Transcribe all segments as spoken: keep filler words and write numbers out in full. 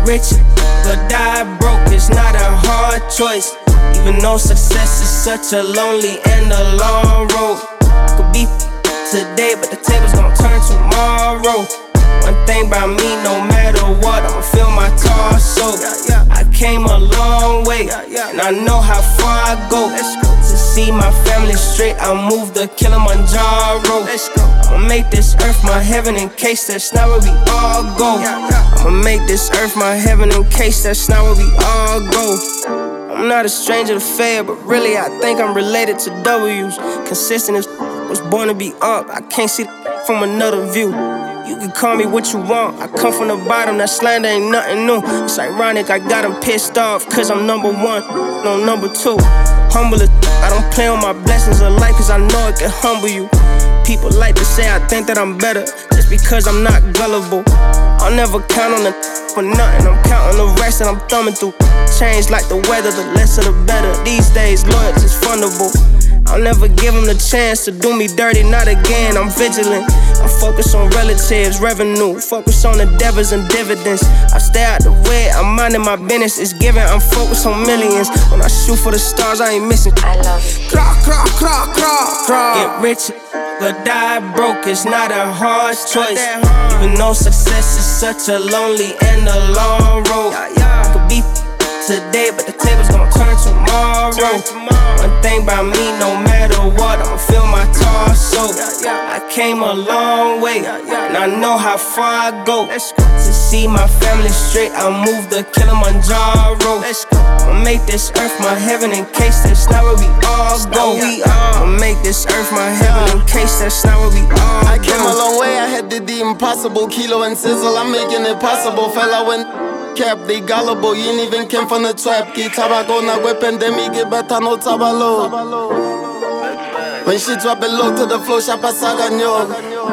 rich or die broke, it's not a hard choice. Even though success is such a lonely and a long road. I could be today, but the table's gon' turn tomorrow. One thing about me, no matter what, I'ma feel my torso. I came a long way, and I know how far I go. To see my family straight, I'll move the Kilimanjaro. I'ma make this earth my heaven in case that's not where we all go. I'ma make this earth my heaven in case that's not where we all go. I'm not a stranger to fail, but really I think I'm related to W's. Consistent as was born to be up, I can't see from another view. You can call me what you want, I come from the bottom, that slander ain't nothing new. It's ironic, I got them pissed off, cause I'm number one, no number two. Humble as I don't play on my blessings of life, cause I know it can humble you. People like to say I think that I'm better, just because I'm not gullible. I'll never count on the for nothing, I'm counting the rest and I'm thumbing through. Change like the weather, the less of the better. These days, loyalty's fundable. I'll never give them the chance to do me dirty, not again, I'm vigilant. I focus on relatives, revenue, focus on endeavors and dividends. I stay out the way, I'm minding my business, it's given, I'm focused on millions. When I shoot for the stars, I ain't missing. I love you. Craw, craw, craw, craw, craw. Get rich or die broke, it's not a hard choice. Even though success is such a lonely and a long road. I could be today, but the table's gon' turn tomorrow. One thing about me, no matter what, I'ma feel my torso. I came a long way, and I know how far I go. To see my family straight, I'll move the Kilimanjaro. I'ma make this earth my heaven in case that's not where we all go. I'ma make this earth my heaven in case that's not where we all go. I came a long way, I had did the impossible. Kilo and sizzle, I'm making it possible. Fella when cap, they gullible. You ain't even came from the trap. Ki tabaco na we pandemic, get better no tabalo. When she drop it low to the floor, shapa saganyo.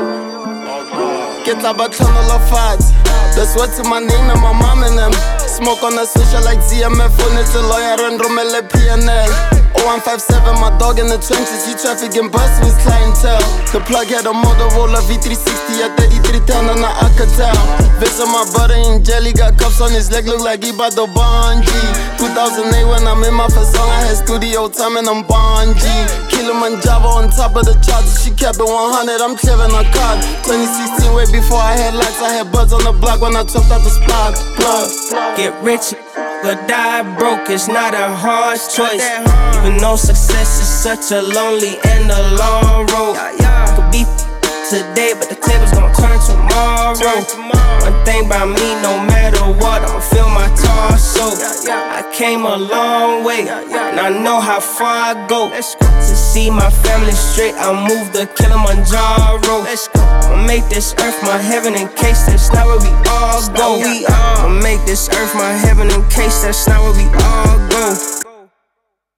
Get tabacono la fat. That's what's in my name and my mom and them. Smoke on the switcher like Z M F when it's a lawyer and Romele P N L. oh one five seven, my dog in the trenches, he trafficking bus with clientele. The plug had a Motorola V three sixty at thirty-three ten on the Alcatel. Visit my brother in jelly, got cuffs on his leg, look like he bout to bungee. two thousand eight when I'm in my first song, I had studio time and I'm bungee. Kilimanjaro on top of the charts, she kept it one hundred, I'm clearing a card. twenty sixteen, way before I had lights, I had buds on the block when I chopped out the spot. Plug. Get rich or die broke, it's not a hard choice. Even though success is such a lonely and a long road. I could be today, but the table's gon' turn tomorrow. One thing about me, no matter what, I'ma feel my torso. I came a long way, and I know how far I go. To see my family straight, I'll move the Kilimanjaro. I'ma make this earth my heaven in case that's not where we all go. I'ma make this earth my heaven in case that's not where we all go.